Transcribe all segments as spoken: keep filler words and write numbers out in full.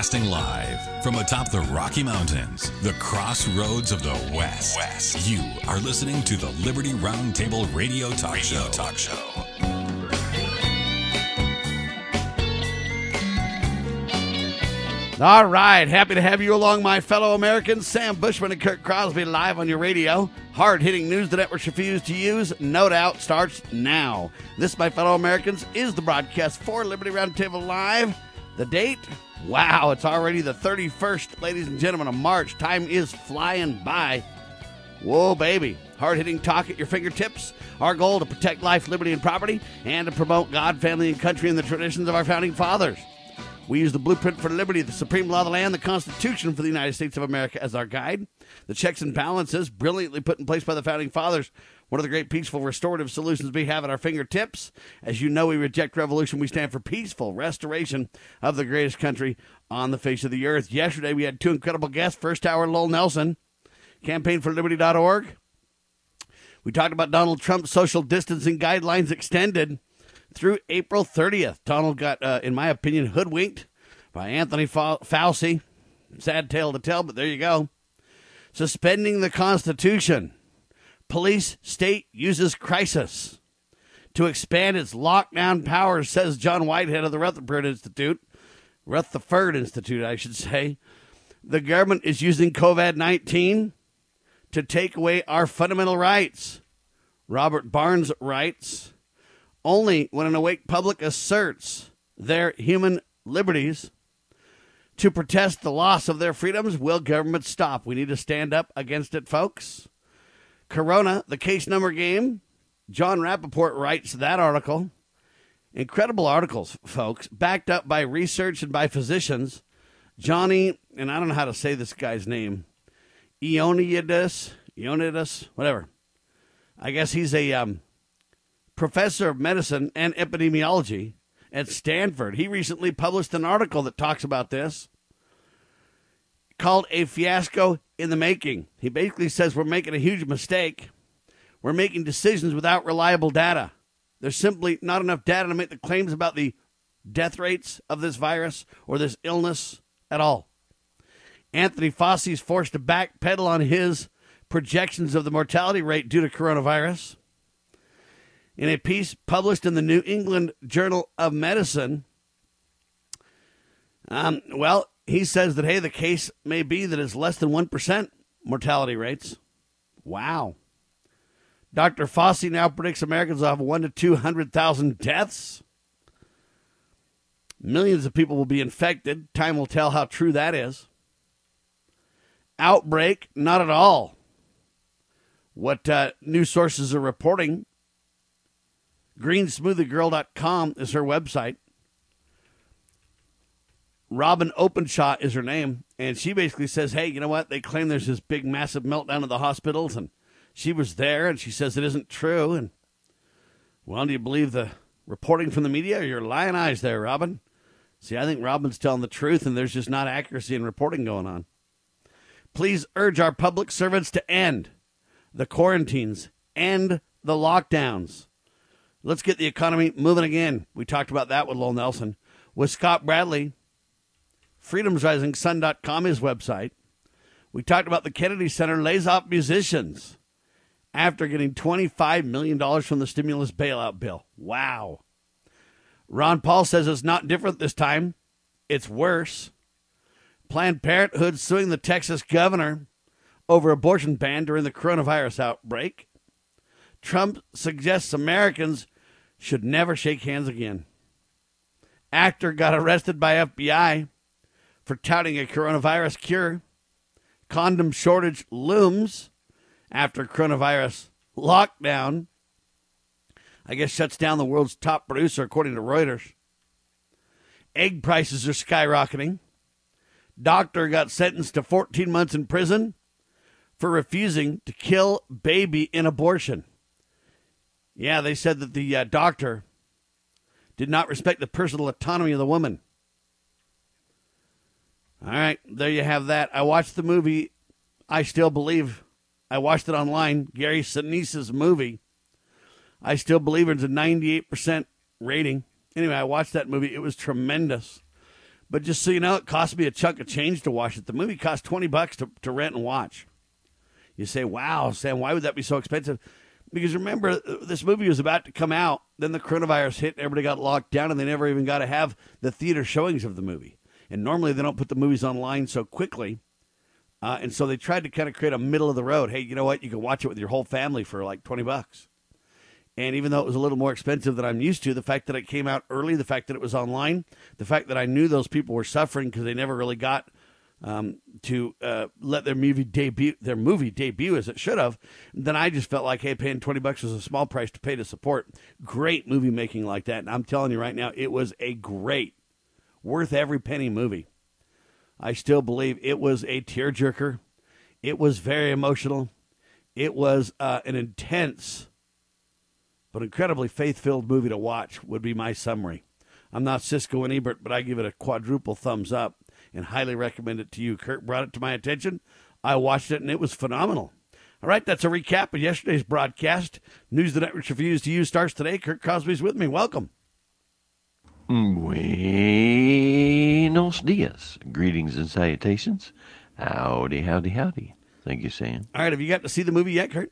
Broadcasting live from atop the Rocky Mountains, the crossroads of the West. West. You are listening to the Liberty Roundtable Radio Talk Radio Show. Talk Show. All right, happy to have you along, my fellow Americans. Sam Bushman and Kirk Crosby live on your radio. Hard-hitting news the networks refuse to use, no doubt, starts now. This, my fellow Americans, is the broadcast for Liberty Roundtable Live. The date? Wow, it's already the thirty-first, ladies and gentlemen, of March. Time is flying by. Whoa, baby. Hard-hitting talk at your fingertips. Our goal to protect life, liberty, and property, and to promote God, family, and country and the traditions of our founding fathers. We use the blueprint for liberty, the supreme law of the land, the Constitution for the United States of America as our guide. The checks and balances brilliantly put in place by the founding fathers. One of the great peaceful restorative solutions we have at our fingertips. As you know, we reject revolution. We stand for peaceful restoration of the greatest country on the face of the earth. Yesterday, we had two incredible guests. First hour, Lowell Nelson, campaign for liberty dot org. We talked about Donald Trump's social distancing guidelines extended through April thirtieth. Donald got, uh, in my opinion, hoodwinked by Anthony Fauci. Sad tale to tell, but there you go. Suspending the Constitution. Police state uses crisis to expand its lockdown powers, says John Whitehead of the Rutherford Institute. Rutherford Institute, I should say. The government is using COVID nineteen to take away our fundamental rights. Robert Barnes writes, only when an awake public asserts their human liberties to protest the loss of their freedoms will government stop. We need to stand up against it, folks. Corona, the case number game. John Rappaport writes that article. Incredible articles, folks, backed up by research and by physicians. Johnny, and I don't know how to say this guy's name, Ioannidis, Ioannidis, whatever. I guess he's a um, professor of medicine and epidemiology at Stanford. He recently published an article that talks about this called A Fiasco in the Making. He basically says we're making a huge mistake. We're making decisions without reliable data. There's simply not enough data to make the claims about the death rates of this virus or this illness at all. Anthony Fauci is forced to backpedal on his projections of the mortality rate due to coronavirus. In a piece published in the New England Journal of Medicine, um, well, he says that, hey, the case may be that it's less than one percent mortality rates. Wow. Doctor Fauci now predicts Americans will have one to two hundred thousand deaths. Millions of people will be infected. Time will tell how true that is. Outbreak, not at all. What uh, news sources are reporting, green smoothie girl dot com is her website. Robin Openshaw is her name, and she basically says, hey, you know what? They claim there's this big, massive meltdown at the hospitals, and she was there, and she says it isn't true. And, well, do you believe the reporting from the media or your lying eyes there, Robin? See, I think Robin's telling the truth, and there's just not accuracy in reporting going on. Please urge our public servants to end the quarantines, end the lockdowns. Let's get the economy moving again. We talked about that with Lowell Nelson. With Scott Bradley, freedoms rising sun dot com, his website. We talked about the Kennedy Center lays off musicians after getting twenty-five million dollars from the stimulus bailout bill. Wow. Ron Paul says it's not different this time. It's worse. Planned Parenthood suing the Texas governor over abortion ban during the coronavirus outbreak. Trump suggests Americans should never shake hands again. Actor got arrested by F B I for touting a coronavirus cure. Condom shortage looms after coronavirus lockdown, I guess, shuts down the world's top producer, according to Reuters. Egg prices are skyrocketing. Doctor got sentenced to fourteen months in prison for refusing to kill baby in abortion. Yeah, they said that the uh, doctor did not respect the personal autonomy of the woman. All right, there you have that. I watched the movie, I Still Believe. I watched it online, Gary Sinise's movie. I Still Believe. It's a ninety-eight percent rating. Anyway, I watched that movie. It was tremendous. But just so you know, it cost me a chunk of change to watch it. The movie cost twenty bucks to, to rent and watch. You say, wow, Sam, why would that be so expensive? Because remember, this movie was about to come out. Then the coronavirus hit. Everybody got locked down, and they never even got to have the theater showings of the movie. And normally they don't put the movies online so quickly. Uh, and so they tried to kind of create a middle of the road. Hey, you know what? You can watch it with your whole family for like twenty bucks. And even though it was a little more expensive than I'm used to, the fact that it came out early, the fact that it was online, the fact that I knew those people were suffering because they never really got um, to uh, let their movie debut, their movie debut as it should have, then I just felt like, hey, paying twenty bucks was a small price to pay to support great movie making like that. And I'm telling you right now, it was a great, worth every penny movie. I still believe it was a tearjerker. It was very emotional. It was uh, an intense but incredibly faith-filled movie to watch would be my summary. I'm not Siskel and Ebert, but I give it a quadruple thumbs up and highly recommend it to you. Kurt brought it to my attention. I watched it, and it was phenomenal. All right, that's a recap of yesterday's broadcast. News the network refused to use starts today. Kurt Crosby's with me. Welcome. Buenos dias. Greetings and salutations. Howdy, howdy, howdy. Thank you, Sam. All right, have you got to see the movie yet, Kurt?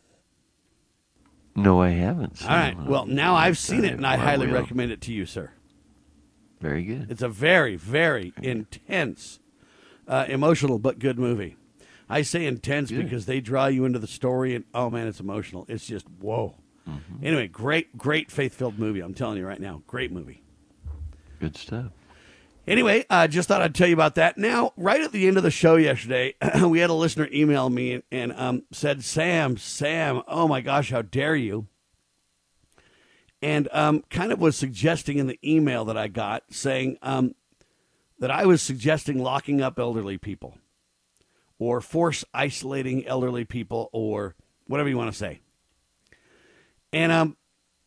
No, I haven't. All right. Well, now I've seen it, and I Well, highly well. recommend it to you, sir. Very good. It's a very, very intense, uh, emotional, but good movie. I say intense Good. because they draw you into the story, and, oh, man, it's emotional. It's just, whoa. Mm-hmm. Anyway, great, great faith-filled movie. I'm telling you right now. Great movie. Good stuff. Anyway, I uh, just thought I'd tell you about that. Now, right at the end of the show yesterday, we had a listener email me and, and um, said, Sam, Sam, oh my gosh, how dare you? And um, kind of was suggesting in the email that I got, saying um, that I was suggesting locking up elderly people or force isolating elderly people or whatever you want to say. And um.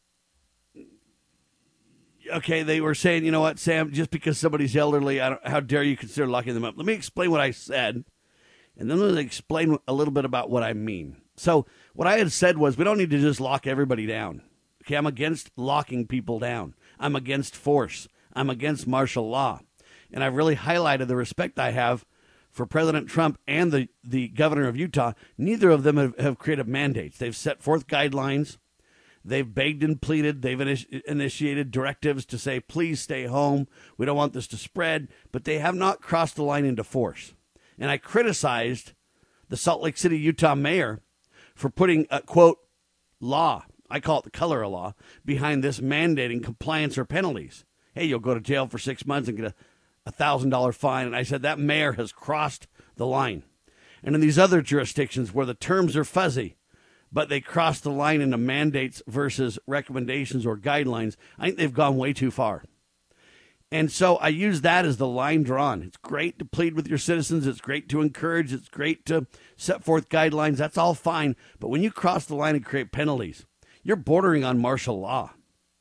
Okay, they were saying, you know what, Sam, just because somebody's elderly, I don't, how dare you consider locking them up? Let me explain what I said, and then let me explain a little bit about what I mean. So what I had said was we don't need to just lock everybody down. Okay, I'm against locking people down. I'm against force. I'm against martial law. And I've really highlighted the respect I have for President Trump and the, the governor of Utah. Neither of them have, have created mandates. They've set forth guidelines. They've begged and pleaded. They've initi- initiated directives to say, please stay home. We don't want this to spread. But they have not crossed the line into force. And I criticized the Salt Lake City, Utah mayor for putting a, quote, law, I call it the color of law, behind this mandating compliance or penalties. Hey, you'll go to jail for six months and get a one thousand dollars fine. And I said that mayor has crossed the line. And in these other jurisdictions where the terms are fuzzy, but they cross the line into mandates versus recommendations or guidelines, I think they've gone way too far. And so I use that as the line drawn. It's great to plead with your citizens. It's great to encourage. It's great to set forth guidelines. That's all fine. But when you cross the line and create penalties, you're bordering on martial law.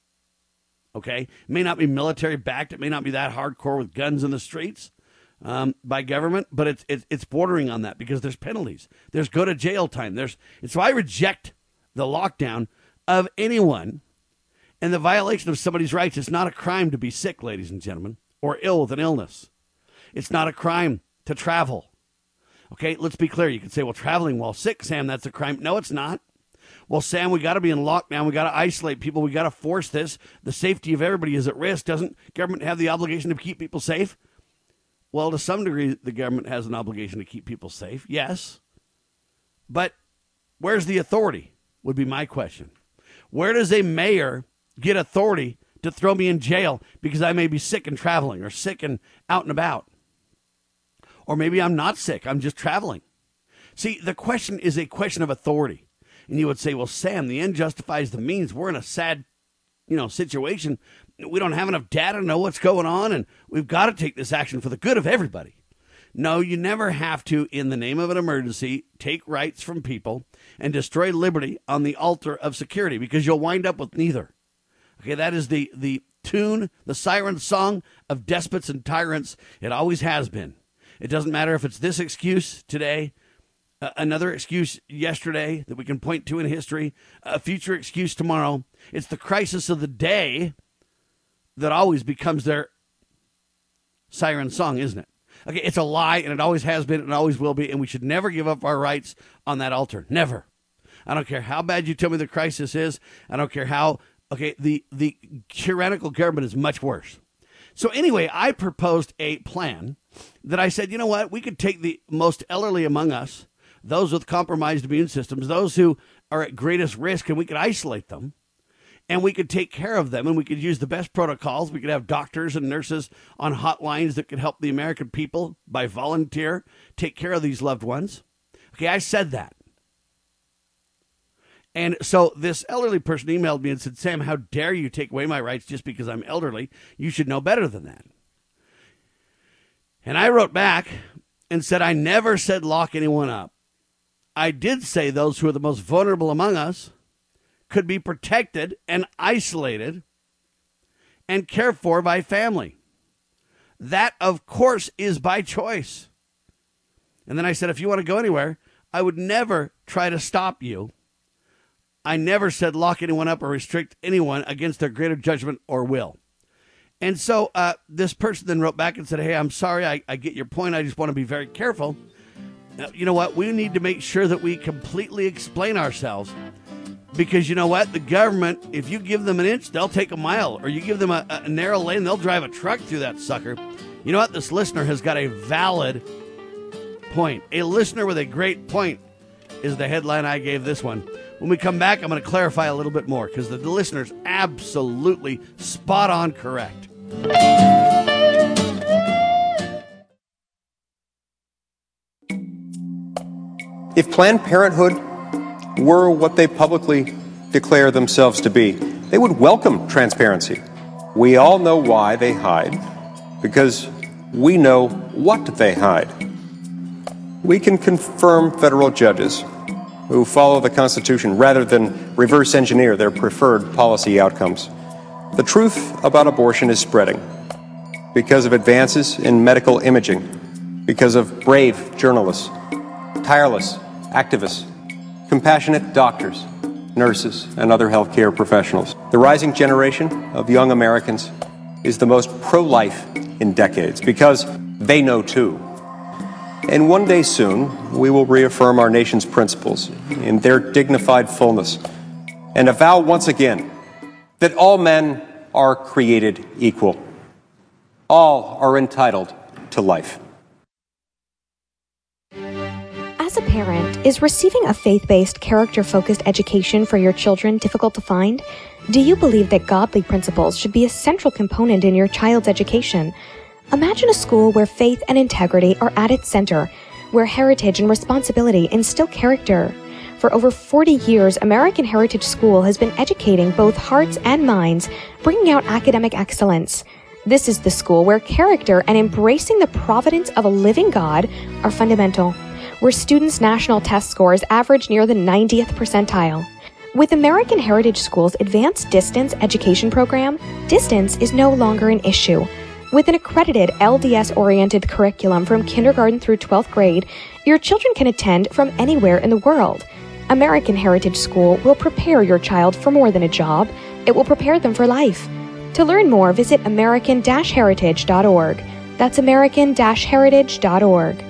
Okay? It may not be military backed. It may not be that hardcore with guns in the streets. Um, by government, but it's, it's it's bordering on that because there's penalties. There's go to jail time. There's and so I reject the lockdown of anyone and the violation of somebody's rights. It's not a crime to be sick, ladies and gentlemen, or ill with an illness. It's not a crime to travel. Okay, let's be clear. You can say, well, traveling while sick, Sam, that's a crime. No, it's not. Well, Sam, we got to be in lockdown. We got to isolate people. We got to force this. The safety of everybody is at risk. Doesn't government have the obligation to keep people safe? Well, to some degree, the government has an obligation to keep people safe, yes. But where's the authority, would be my question. Where does a mayor get authority to throw me in jail because I may be sick and traveling or sick and out and about? Or maybe I'm not sick, I'm just traveling. See, the question is a question of authority. And you would say, well, Sam, the end justifies the means. We're in a sad, you know, situation. We don't have enough data to know what's going on, and we've got to take this action for the good of everybody. No, you never have to, in the name of an emergency, take rights from people and destroy liberty on the altar of security, because you'll wind up with neither. Okay, that is the, the tune, the siren song of despots and tyrants. It always has been. It doesn't matter if it's this excuse today, uh, another excuse yesterday that we can point to in history, a future excuse tomorrow. It's the crisis of the day that always becomes their siren song, isn't it? Okay, it's a lie, and it always has been, and always will be, and we should never give up our rights on that altar. Never. I don't care how bad you tell me the crisis is. I don't care how, okay, the, the tyrannical government is much worse. So anyway, I proposed a plan that I said, you know what, we could take the most elderly among us, those with compromised immune systems, those who are at greatest risk, and we could isolate them, and we could take care of them, and we could use the best protocols. We could have doctors and nurses on hotlines that could help the American people by volunteer take care of these loved ones. Okay, I said that. And so this elderly person emailed me and said, Sam, how dare you take away my rights just because I'm elderly? You should know better than that. And I wrote back and said, I never said lock anyone up. I did say those who are the most vulnerable among us could be protected and isolated and cared for by family. That, of course, is by choice. And then I said, if you want to go anywhere, I would never try to stop you. I never said lock anyone up or restrict anyone against their greater judgment or will. And so uh, this person then wrote back and said, hey, I'm sorry, I, I get your point. I just want to be very careful. Now, you know what? We need to make sure that we completely explain ourselves. Because you know what? The government, if you give them an inch, they'll take a mile. Or you give them a, a narrow lane, they'll drive a truck through that sucker. You know what? This listener has got a valid point. A listener with a great point is the headline I gave this one. When we come back, I'm going to clarify a little bit more because the, the listener's absolutely spot on correct. If Planned Parenthood were what they publicly declare themselves to be, they would welcome transparency. We all know why they hide, because we know what they hide. We can confirm federal judges who follow the Constitution rather than reverse engineer their preferred policy outcomes. The truth about abortion is spreading because of advances in medical imaging, because of brave journalists, tireless activists, compassionate doctors, nurses, and other healthcare professionals. The rising generation of young Americans is the most pro-life in decades because they know too. And one day soon, we will reaffirm our nation's principles in their dignified fullness and avow once again that all men are created equal. All are entitled to life. As a parent, is receiving a faith-based, character-focused education for your children difficult to find? Do you believe that godly principles should be a central component in your child's education? Imagine a school where faith and integrity are at its center, where heritage and responsibility instill character. For over forty years, American Heritage School has been educating both hearts and minds, bringing out academic excellence. This is the school where character and embracing the providence of a living God are fundamental, where students' national test scores average near the ninetieth percentile. With American Heritage School's Advanced Distance Education Program, distance is no longer an issue. With an accredited L D S-oriented curriculum from kindergarten through twelfth grade, your children can attend from anywhere in the world. American Heritage School will prepare your child for more than a job. It will prepare them for life. To learn more, visit american dash heritage dot org. That's american dash heritage dot org.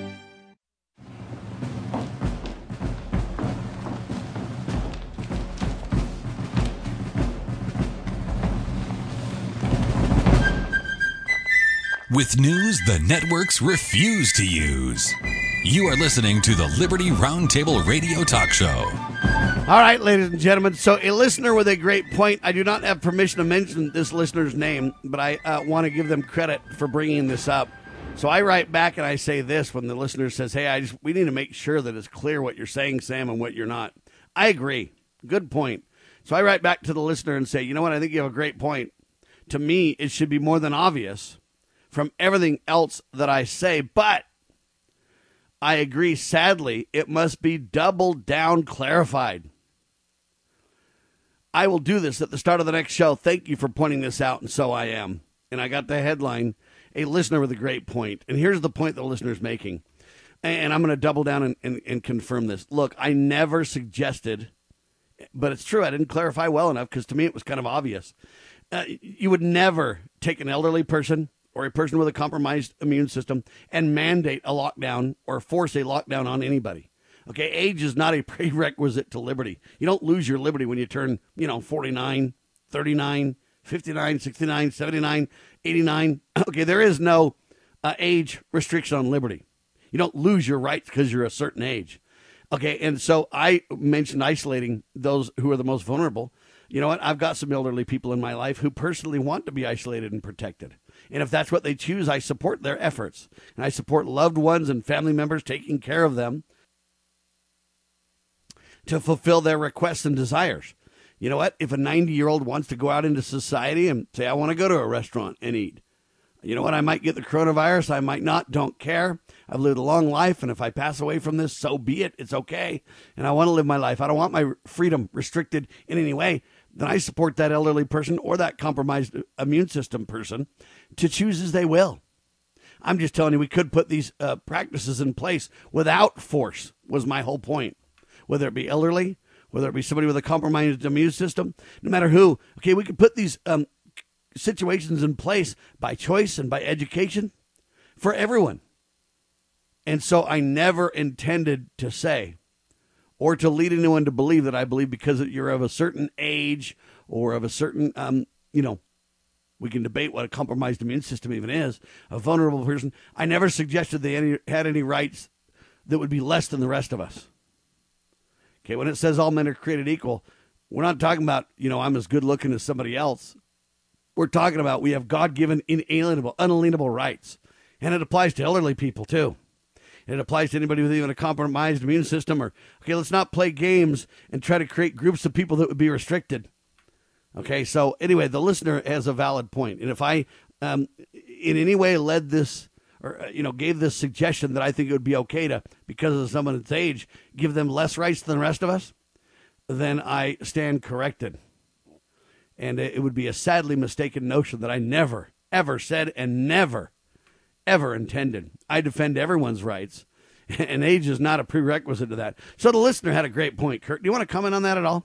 With news the networks refuse to use. You are listening to the Liberty Roundtable Radio Talk Show. All right, ladies and gentlemen. So a listener with a great point. I do not have permission to mention this listener's name, but I uh, want to give them credit for bringing this up. So I write back and I say this when the listener says, hey, I just we need to make sure that it's clear what you're saying, Sam, and what you're not. I agree. Good point. So I write back to the listener and say, you know what? I think you have a great point. To me, it should be more than obvious from everything else that I say, but I agree, sadly, it must be doubled down clarified. I will do this at the start of the next show. Thank you for pointing this out, and so I am. And I got the headline, a listener with a great point. And here's the point the listener's making. And I'm going to double down and, and, and confirm this. Look, I never suggested, but it's true, I didn't clarify well enough because to me it was kind of obvious. Uh, you would never take an elderly person or a person with a compromised immune system and mandate a lockdown or force a lockdown on anybody. Okay, age is not a prerequisite to liberty. You don't lose your liberty when you turn, you know, forty-nine, thirty-nine, fifty-nine, sixty-nine, seventy-nine, eighty-nine. Okay, there is no uh, age restriction on liberty. You don't lose your rights because you're a certain age. Okay, and so I mentioned isolating those who are the most vulnerable. You know what? I've got some elderly people in my life who personally want to be isolated and protected. And if that's what they choose, I support their efforts. And I support loved ones and family members taking care of them to fulfill their requests and desires. You know what? If a ninety-year-old wants to go out into society and say, I want to go to a restaurant and eat, you know what? I might get the coronavirus. I might not. Don't care. I've lived a long life, and if I pass away from this, so be it. It's okay. And I want to live my life. I don't want my freedom restricted in any way. Then I support that elderly person or that compromised immune system person to choose as they will. I'm just telling you, we could put these uh, practices in place without force, was my whole point. Whether it be elderly, whether it be somebody with a compromised immune system, no matter who. Okay, we could put these um, situations in place by choice and by education for everyone. And so I never intended to say or to lead anyone to believe that I believe because you're of a certain age or of a certain, um, you know, we can debate what a compromised immune system even is, a vulnerable person. I never suggested they any, had any rights that would be less than the rest of us. Okay, when it says all men are created equal, we're not talking about, you know, I'm as good looking as somebody else. We're talking about we have God-given, inalienable, unalienable rights. And it applies to elderly people, too. It applies to anybody with even a compromised immune system or, okay, let's not play games and try to create groups of people that would be restricted. Okay, so anyway, the listener has a valid point. And if I um, in any way led this or, you know, gave this suggestion that I think it would be okay to, because of someone's age, give them less rights than the rest of us, then I stand corrected. And it would be a sadly mistaken notion that I never, ever said and never ever intended. I defend everyone's rights, and age is not a prerequisite to that. So the listener had a great point. Kurt, do you want to comment on that at all?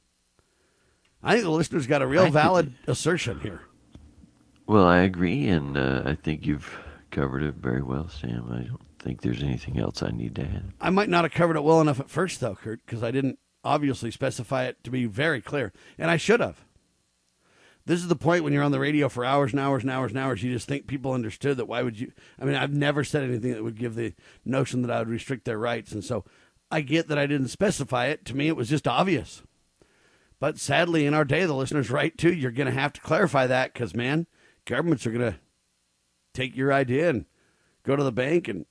I think the listener's got a real valid assertion here. Well, I agree, and uh, I think you've covered it very well, Sam. I don't think there's anything else I need to add. I might not have covered it well enough at first, though, Kurt, because I didn't obviously specify it to be very clear, and I should have. This is the point when you're on the radio for hours and hours and hours and hours, you just think people understood that. Why would you? I mean, I've never said anything that would give the notion that I would restrict their rights. And so I get that I didn't specify it. To me, it was just obvious. But sadly, in our day, the listener's right, too. You're going to have to clarify that because, man, governments are going to take your idea and go to the bank. And,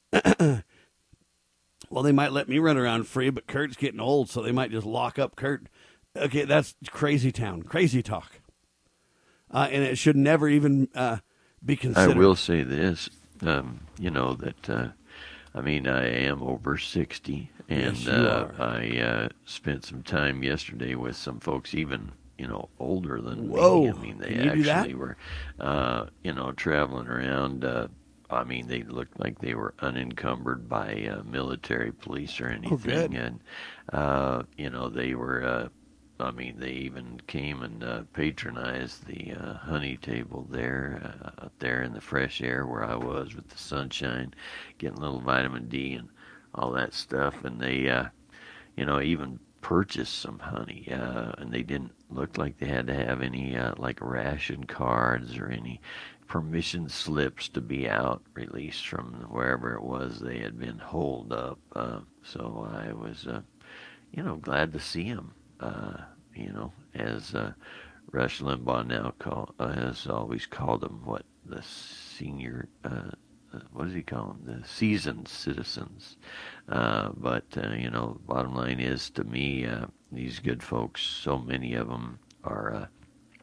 well, they might let me run around free, but Kurt's getting old, so they might just lock up Kurt. Okay, that's crazy town, crazy talk. Uh, and it should never even uh, be considered. I will say this, um, you know, that, uh, I mean, I am over sixty, and yes, you uh, are. I uh, spent some time yesterday with some folks even, you know, older than Whoa. me. I mean, they Can you do actually that? were, uh, you know, traveling around. Uh, I mean, they looked like they were unencumbered by uh, military police or anything. Oh, good. And, uh, you know, they were... Uh, I mean, they even came and uh, patronized the uh, honey table there, uh, out there in the fresh air where I was with the sunshine, getting a little vitamin D and all that stuff. And they, uh, you know, even purchased some honey, uh, and they didn't look like they had to have any, uh, like, ration cards or any permission slips to be out, released from wherever it was they had been holed up. Uh, so I was, uh, you know, glad to see them. Uh, you know, as uh, Rush Limbaugh now call, uh, has always called them, what, the senior, uh, uh, what does he call them? The seasoned citizens. Uh, but, uh, you know, bottom line is, to me, uh, these good folks, so many of them are, uh,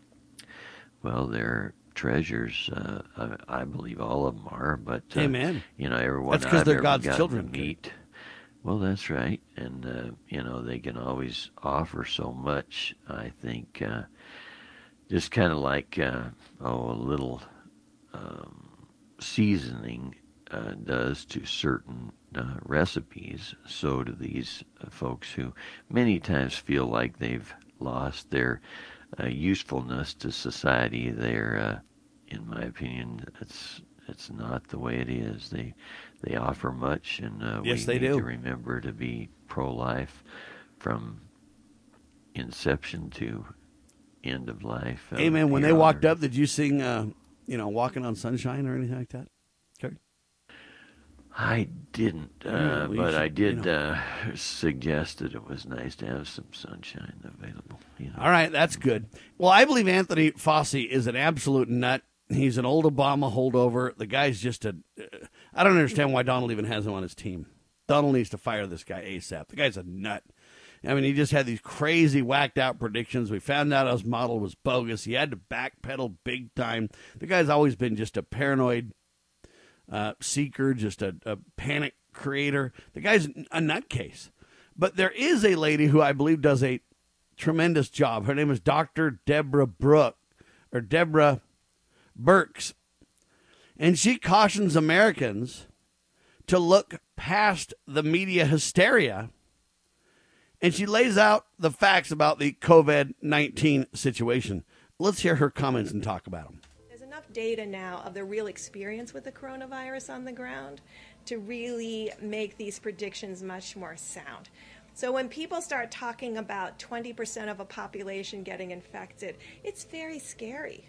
well, they're treasures. Uh, I, I believe all of them are, but, uh, Amen. you know, everyone That's 'cause I've they're ever God's gotten children, to meet. Well, that's right. And, uh, you know, they can always offer so much, I think, uh, just kind of like, uh, oh, a little um, seasoning uh, does to certain uh, recipes. So do these uh, folks who many times feel like they've lost their uh, usefulness to society. They're, uh, in my opinion, it's it's not the way it is. They they offer much, and uh, yes, we they need do. to remember to be pro-life from inception to end of life. Hey, man, when they Your walked Honor. up, did you sing, uh, you know, Walking on Sunshine or anything like that? Okay. I didn't, uh, Yeah, well, you but should, I did you uh, suggest that it was nice to have some sunshine available. You know? All right, that's good. Well, I believe Anthony Fauci is an absolute nut. He's an old Obama holdover. The guy's just a... Uh, I don't understand why Donald even has him on his team. Donald needs to fire this guy ASAP. The guy's a nut. I mean, he just had these crazy, whacked-out predictions. We found out his model was bogus. He had to backpedal big time. The guy's always been just a paranoid uh, seeker, just a, a panic creator. The guy's a nutcase. But there is a lady who I believe does a tremendous job. Her name is Doctor Deborah Brooke, or Deborah Burks. And she cautions Americans to look past the media hysteria. And she lays out the facts about the COVID nineteen situation. Let's hear her comments and talk about them. There's enough data now of the real experience with the coronavirus on the ground to really make these predictions much more sound. So when people start talking about twenty percent of a population getting infected, it's very scary.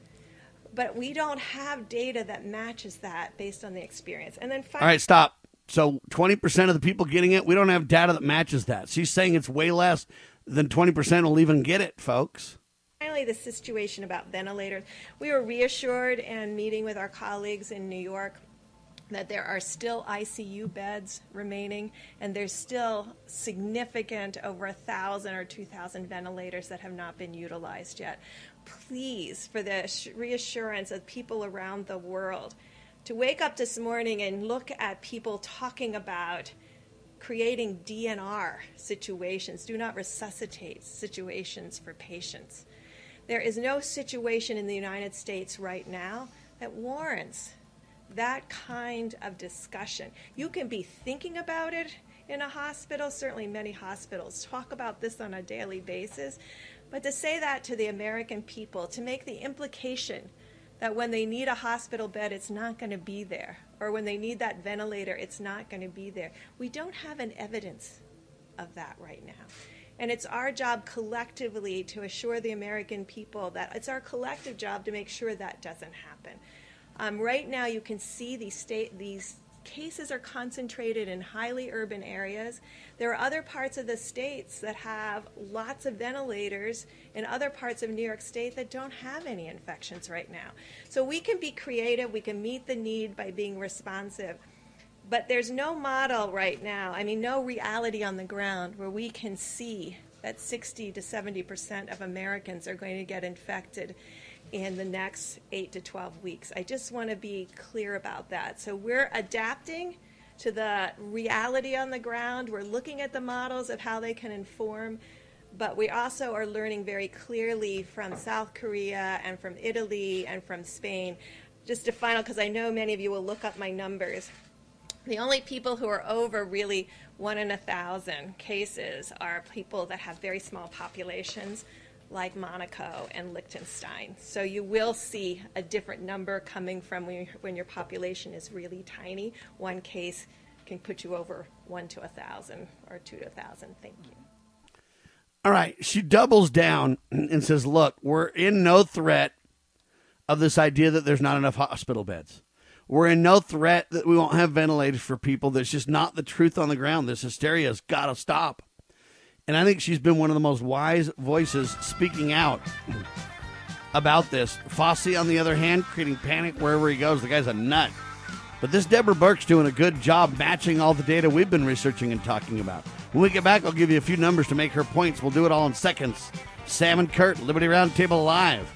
But we don't have data that matches that based on the experience. And then finally, all right, stop. So twenty percent of the people getting it, we don't have data that matches that. She's saying it's way less than twenty percent will even get it, folks. Finally, the situation about ventilators. We were reassured in meeting with our colleagues in New York that there are still I C U beds remaining, and there's still significant, over one thousand or two thousand ventilators that have not been utilized yet. Please, for the reassurance of people around the world, to wake up this morning and look at people talking about creating D N R situations, do not resuscitate situations for patients. There is no situation in the United States right now that warrants that kind of discussion. You can be thinking about it in a hospital. Certainly many hospitals talk about this on a daily basis. But to say that to the American people, to make the implication that when they need a hospital bed, it's not going to be there, or when they need that ventilator, it's not going to be there. We don't have an evidence of that right now. And it's our job collectively to assure the American people that it's our collective job to make sure that doesn't happen. Um, right now, you can see these state these cases are concentrated in highly urban areas. There are other parts of the states that have lots of ventilators, and other parts of New York State that don't have any infections right now. So we can be creative, we can meet the need by being responsive, but there's no model right now, I mean no reality on the ground where we can see that sixty to seventy percent of Americans are going to get infected in the next eight to twelve weeks. I just want to be clear about that. So we're adapting to the reality on the ground. We're looking at the models of how they can inform, but we also are learning very clearly from South Korea and from Italy and from Spain. Just a final, because I know many of you will look up my numbers. The only people who are over really one in a thousand cases are people that have very small populations, like Monaco and Liechtenstein. So you will see a different number coming from when, when your population is really tiny. One case can put you over one to a thousand or two to a thousand. Thank you. All right. She doubles down and says, look, we're in no threat of this idea that there's not enough hospital beds. We're in no threat that we won't have ventilators for people. That's just not the truth on the ground. This hysteria has got to stop. And I think she's been one of the most wise voices speaking out about this. Fauci, on the other hand, creating panic wherever he goes. The guy's a nut. But this Deborah Burke's doing a good job matching all the data we've been researching and talking about. When we get back, I'll give you a few numbers to make her points. We'll do it all in seconds. Sam and Kurt, Liberty Roundtable Live.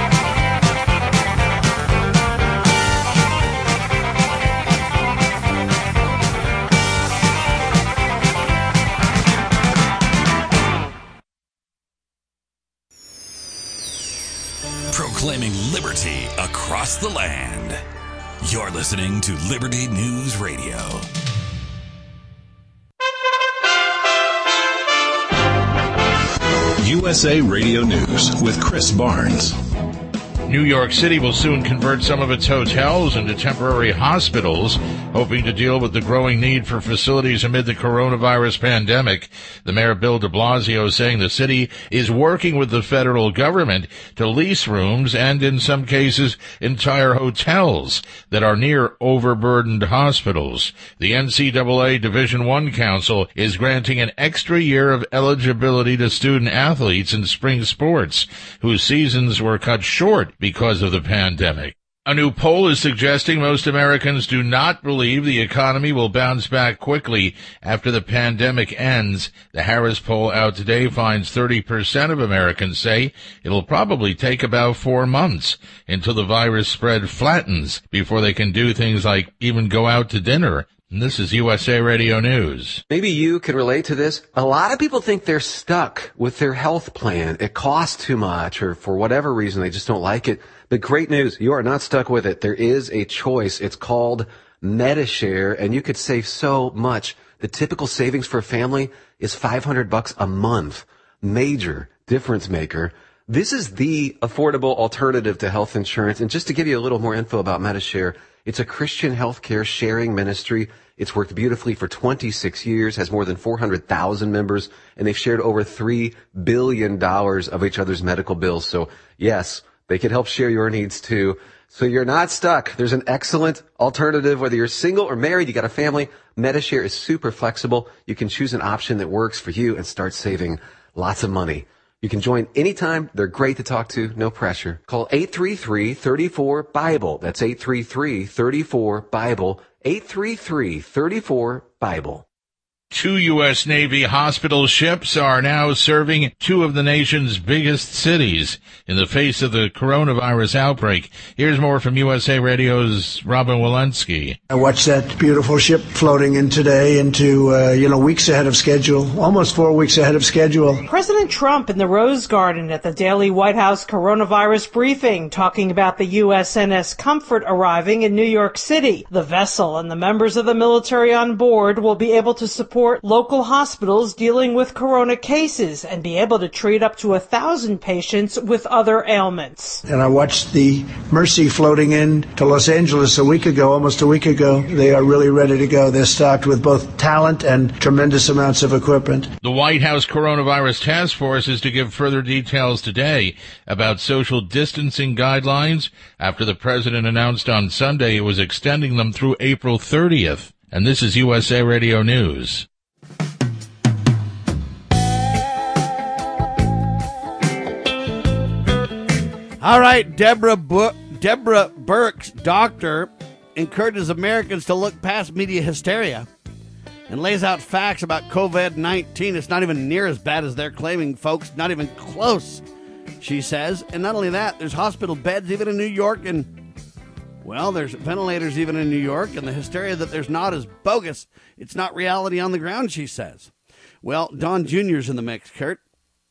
Proclaiming liberty across the land. You're listening to Liberty News Radio. U S A Radio News with Chris Barnes. New York City will soon convert some of its hotels into temporary hospitals, hoping to deal with the growing need for facilities amid the coronavirus pandemic. The mayor, Bill de Blasio, saying the city is working with the federal government to lease rooms and, in some cases, entire hotels that are near overburdened hospitals. The N C double A Division One Council is granting an extra year of eligibility to student athletes in spring sports whose seasons were cut short because of the pandemic. A new poll is suggesting most Americans do not believe the economy will bounce back quickly after the pandemic ends. The Harris poll out today finds thirty percent of Americans say it'll probably take about four months until the virus spread flattens before they can do things like even go out to dinner. And this is U S A Radio News. Maybe you can relate to this. A lot of people think they're stuck with their health plan. It costs too much, or for whatever reason, they just don't like it. But great news, you are not stuck with it. There is a choice. It's called Medi-Share, and you could save so much. The typical savings for a family is five hundred bucks a month. Major difference maker. This is the affordable alternative to health insurance. And just to give you a little more info about Medi-Share, it's a Christian healthcare sharing ministry. It's worked beautifully for twenty-six years, has more than four hundred thousand members, and they've shared over three billion dollars of each other's medical bills. So yes, they can help share your needs too. So you're not stuck. There's an excellent alternative. Whether you're single or married, you got a family, Medi-Share is super flexible. You can choose an option that works for you and start saving lots of money. You can join anytime. They're great to talk to. No pressure. Call eight three three, three four, BIBLE. That's eight three three, three four, BIBLE. eight three three, three four, BIBLE. Two U S Navy hospital ships are now serving two of the nation's biggest cities in the face of the coronavirus outbreak. Here's more from U S A Radio's Robin Walensky. I watched that beautiful ship floating in today into, uh, you know, weeks ahead of schedule, almost four weeks ahead of schedule. President Trump in the Rose Garden at the daily White House coronavirus briefing, talking about the U S N S Comfort arriving in New York City. The vessel and the members of the military on board will be able to support local hospitals dealing with corona cases and be able to treat up to a thousand patients with other ailments. And I watched the Mercy floating in to Los Angeles a week ago, almost a week ago. They are really ready to go. They're stocked with both talent and tremendous amounts of equipment. The White House Coronavirus Task Force is to give further details today about social distancing guidelines after the president announced on Sunday it was extending them through April thirtieth. And this is U S A Radio News. All right, Deborah Bu- Deborah Birx, doctor, encourages Americans to look past media hysteria and lays out facts about COVID nineteen. It's not even near as bad as they're claiming, folks. Not even close, she says. And not only that, there's hospital beds even in New York, and well, there's ventilators even in New York, and the hysteria that there's not is bogus. It's not reality on the ground, she says. Well, Don Junior's in the mix, Kurt.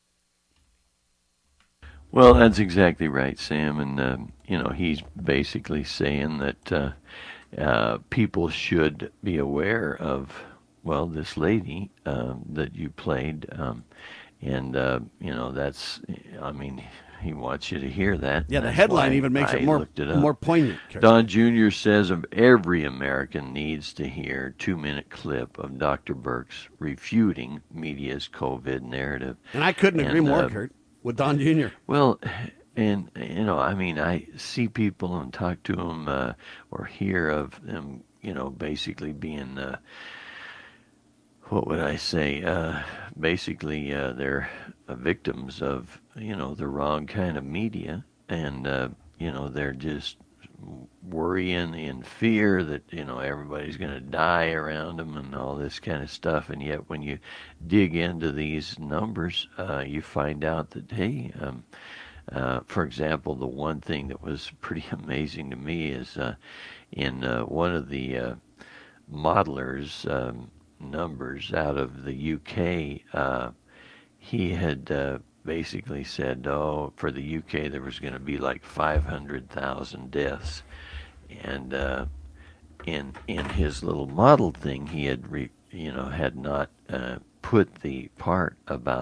Well, that's exactly right, Sam. And, uh, you know, he's basically saying that uh, uh, people should be aware of, well, this lady uh, that you played. Um, and, uh, you know, that's, I mean, he wants you to hear that. Yeah, the headline even makes it more, it more poignant. Don Junior says of every American needs to hear a two-minute clip of Doctor Birx refuting media's COVID narrative. And I couldn't and, agree more, uh, Kurt, with Don Junior Well, and, you know, I mean, I see people and talk to them uh, or hear of them, you know, basically being, uh, what would I say, uh, basically uh, they're uh, victims of, you know, the wrong kind of media, and, uh, you know, they're just worrying in fear that, you know, everybody's going to die around them and all this kind of stuff. And yet when you dig into these numbers, uh, you find out that, hey, um, uh, for example, the one thing that was pretty amazing to me is uh, in uh, one of the uh, modelers' um, numbers out of the U K, uh, he had uh, basically said, oh, for the U K there was going to be like five hundred thousand deaths. And uh, in in his little model thing, he had, re, you know, had not uh, put the part about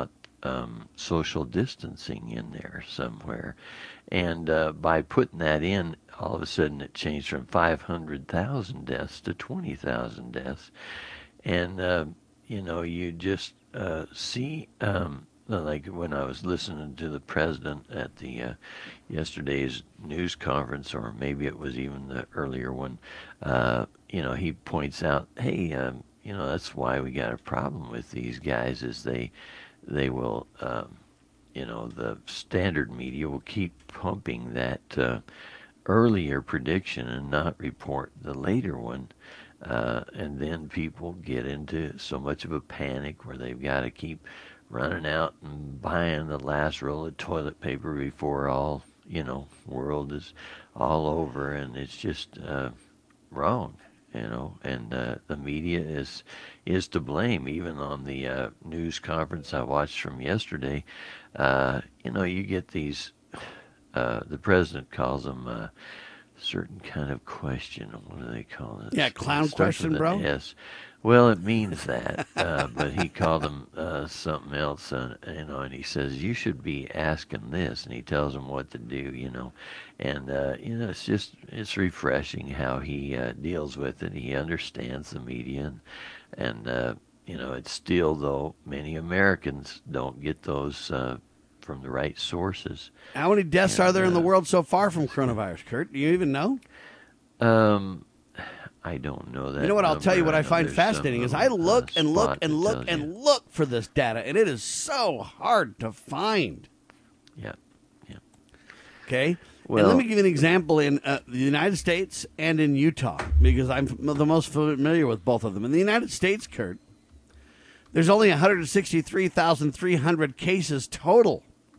um, social distancing in there somewhere. And uh, by putting that in, all of a sudden it changed from five hundred thousand deaths to twenty thousand deaths. And, uh, you know, you just uh, see, um, like when I was listening to the president at the uh, yesterday's news conference, or maybe it was even the earlier one, uh, you know, he points out, hey, um, you know, that's why we got a problem with these guys is they, they will, um, you know, the standard media will keep pumping that uh, earlier prediction and not report the later one. Uh, and then people get into so much of a panic where they've got to keep running out and buying the last roll of toilet paper before all, you know, world is all over. And it's just uh, wrong, you know, and uh, the media is is to blame. Even on the uh, news conference I watched from yesterday, uh, you know, you get these, uh, the president calls them uh, certain kind of question. What do they call it? Yeah, clown question, bro? Yes. Well, it means that, uh, but he called them uh, something else, uh, you know, and he says, you should be asking this, and he tells them what to do, you know. And, uh, you know, it's just, it's refreshing how he uh, deals with it. He understands the media, and, and uh, you know, it's still, though, many Americans don't get those uh, from the right sources. How many deaths and, are there uh, in the world so far from coronavirus, Kurt? Do you even know? Um... I don't know that. You know what? I'll number. tell you what I, I find fascinating is I look uh, and look spot and that look tells and you. look for this data, and it is so hard to find. Yeah, yeah. Okay? Well, and let me give you an example in uh, the United States and in Utah, because I'm the most familiar with both of them. In the United States, Kurt, there's only one hundred sixty-three thousand three hundred cases total.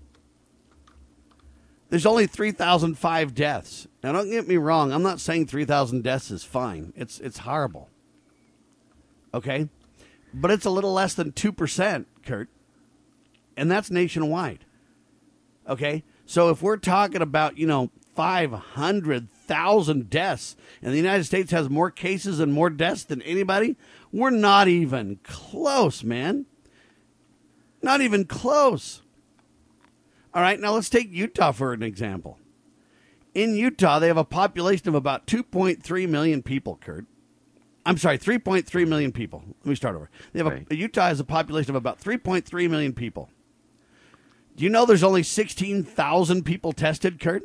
There's only three thousand five deaths. Now, don't get me wrong. I'm not saying three thousand deaths is fine. It's it's horrible. Okay? But it's a little less than two percent, Kurt. And that's nationwide. Okay? So if we're talking about, you know, five hundred thousand deaths, and the United States has more cases and more deaths than anybody, we're not even close, man. Not even close. All right, now let's take Utah for an example. In Utah, they have a population of about two point three million people, Kurt. I'm sorry, three point three million people. Let me start over. They have right. a, Utah has a population of about three point three million people. Do you know there's only sixteen thousand people tested, Kurt?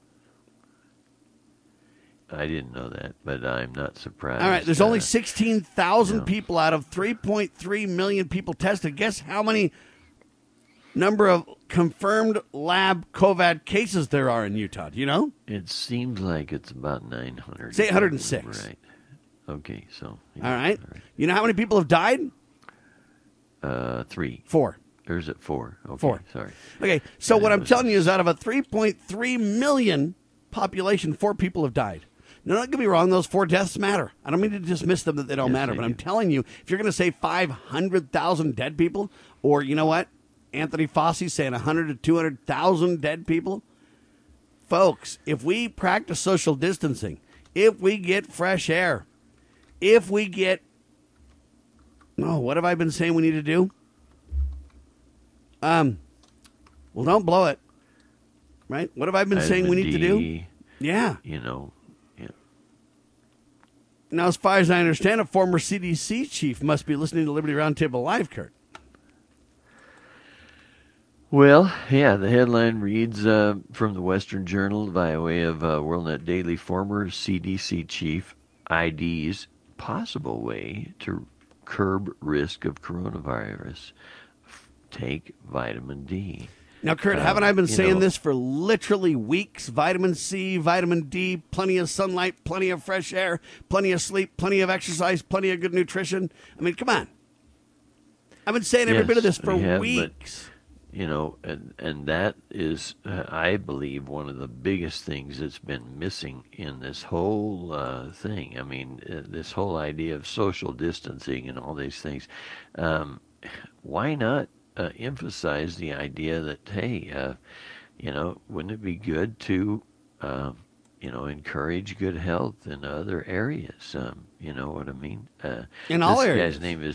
I didn't know that, but I'm not surprised. All right, there's uh, only sixteen thousand no. people out of three point three million people tested. Guess how many number of confirmed lab COVID cases there are in Utah? Do you know? It seems like it's about nine hundred. It's eight hundred six. Right. Okay, so. Yeah, all, right. all right. You know how many people have died? Uh, three. Four. Or is it four? Okay, Four. Sorry. Okay, so Yeah, what it I'm was- telling you is out of a three point three million population, four people have died. Now, don't get me wrong, those four deaths matter. I don't mean to dismiss them that they don't Yes, matter, they but I'm do. telling you, if you're going to say five hundred thousand dead people, or you know what, Anthony Fauci saying one hundred to two hundred thousand dead people, folks, if we practice social distancing, if we get fresh air, if we get, no, what have I been saying we need to do? Um, well, don't blow it, right? What have I been saying we need to do? D, Yeah. You know, yeah. Now, as far as I understand, a former C D C chief must be listening to Liberty Roundtable Live, Kurt. Well, yeah, the headline reads uh, from the Western Journal by way of uh, WorldNet Daily, former C D C chief I Ds possible way to curb risk of coronavirus. F- take vitamin D. Now, Kurt, Um, haven't I been you saying know- this for literally weeks? Vitamin C, vitamin D, plenty of sunlight, plenty of fresh air, plenty of sleep, plenty of exercise, plenty of good nutrition. I mean, come on. I've been saying every Yes, bit of this for we have, but- weeks. You know, and and that is, uh, I believe, one of the biggest things that's been missing in this whole uh, thing. I mean, uh, this whole idea of social distancing and all these things. Um, why not uh, emphasize the idea that, hey, uh, you know, wouldn't it be good to, uh, you know, encourage good health in other areas? Um, you know what I mean? Uh, In all this areas. guy's name is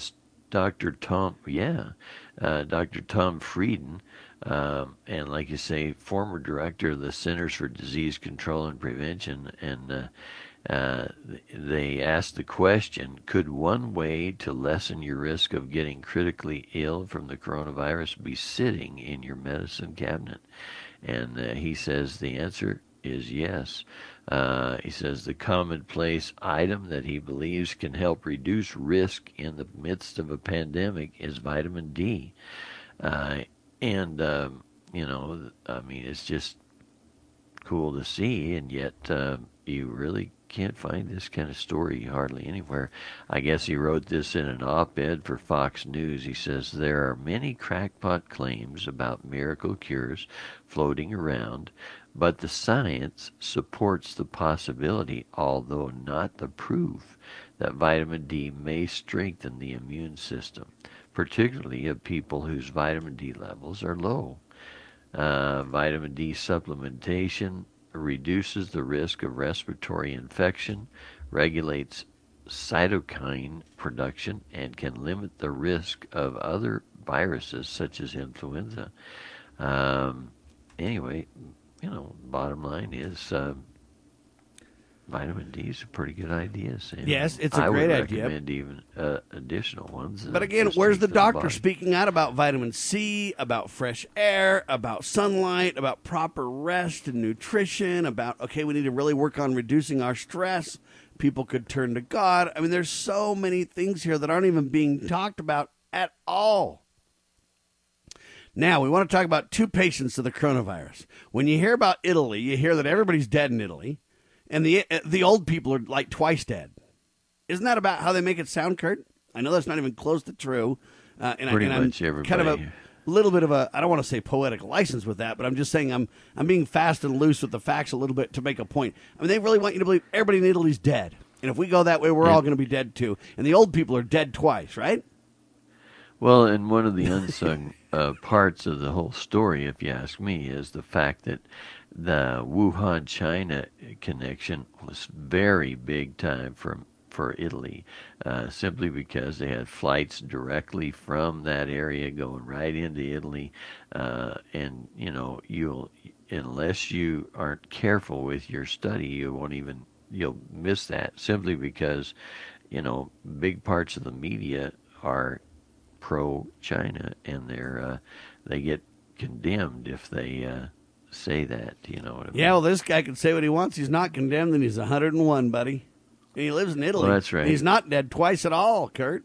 Doctor Tom, yeah, uh, Doctor Tom Frieden, um, and like you say, former director of the Centers for Disease Control and Prevention, and uh, uh, they asked the question, could one way to lessen your risk of getting critically ill from the coronavirus be sitting in your medicine cabinet? And uh, he says the answer is yes. Uh, he says the commonplace item that he believes can help reduce risk in the midst of a pandemic is vitamin D. Uh, and, um, you know, I mean, it's just cool to see, and yet uh, you really can't find this kind of story hardly anywhere. I guess he wrote this in an op-ed for Fox News. He says, there are many crackpot claims about miracle cures floating around, but the science supports the possibility, although not the proof, that vitamin D may strengthen the immune system, particularly of people whose vitamin D levels are low. Uh, vitamin D supplementation reduces the risk of respiratory infection, regulates cytokine production, and can limit the risk of other viruses such as influenza. Um, anyway, you know, bottom line is uh, vitamin D is a pretty good idea, Sam. Yes, it's a I great would idea. recommend even uh, additional ones. But uh, again, just where's the for doctor body. speaking out about vitamin C, about fresh air, about sunlight, about proper rest and nutrition, about, okay, we need to really work on reducing our stress. People could turn to God. I mean, there's so many things here that aren't even being talked about at all. Now, we want to talk about two patients of the coronavirus. When you hear about Italy, you hear that everybody's dead in Italy, and the the old people are like twice dead. Isn't that about how they make it sound, Kurt? I know that's not even close to true. Uh, and Pretty I, and much I'm everybody. kind of a little bit of a, I don't want to say poetic license with that, but I'm just saying I'm I'm being fast and loose with the facts a little bit to make a point. I mean, they really want you to believe everybody in Italy's dead. And if we go that way, we're yeah. all going to be dead too. And the old people are dead twice, right? Well, and one of the unsung uh, parts of the whole story, if you ask me, is the fact that the Wuhan, China connection was very big time for, for Italy, uh, simply because they had flights directly from that area going right into Italy. Uh, and, you know, you'll unless you aren't careful with your study, you won't even, you'll miss that simply because, you know, big parts of the media are pro-China, and they're uh, they get condemned if they uh, say that. You know what I mean? Yeah, well, this guy can say what he wants. He's not condemned, and he's one hundred and one, buddy. And he lives in Italy. Well, that's right. He's not dead twice at all, Kurt.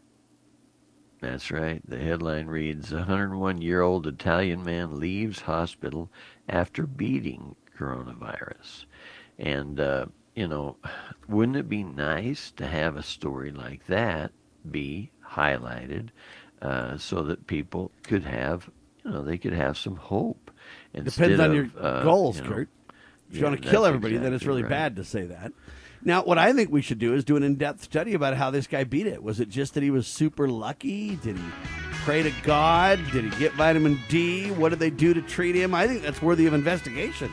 That's right. The headline reads, one hundred and one-year-old Italian man leaves hospital after beating coronavirus. And, uh, you know, wouldn't it be nice to have a story like that be highlighted uh, so that people could have, you know, they could have some hope. Depends on of, your uh, goals, you know, Kurt. If you yeah, want to kill that's everybody, then it's exactly really right. bad to say that. Now, what I think we should do is do an in-depth study about how this guy beat it. Was it just that he was super lucky? Did he pray to God? Did he get vitamin D? What did they do to treat him? I think that's worthy of investigation.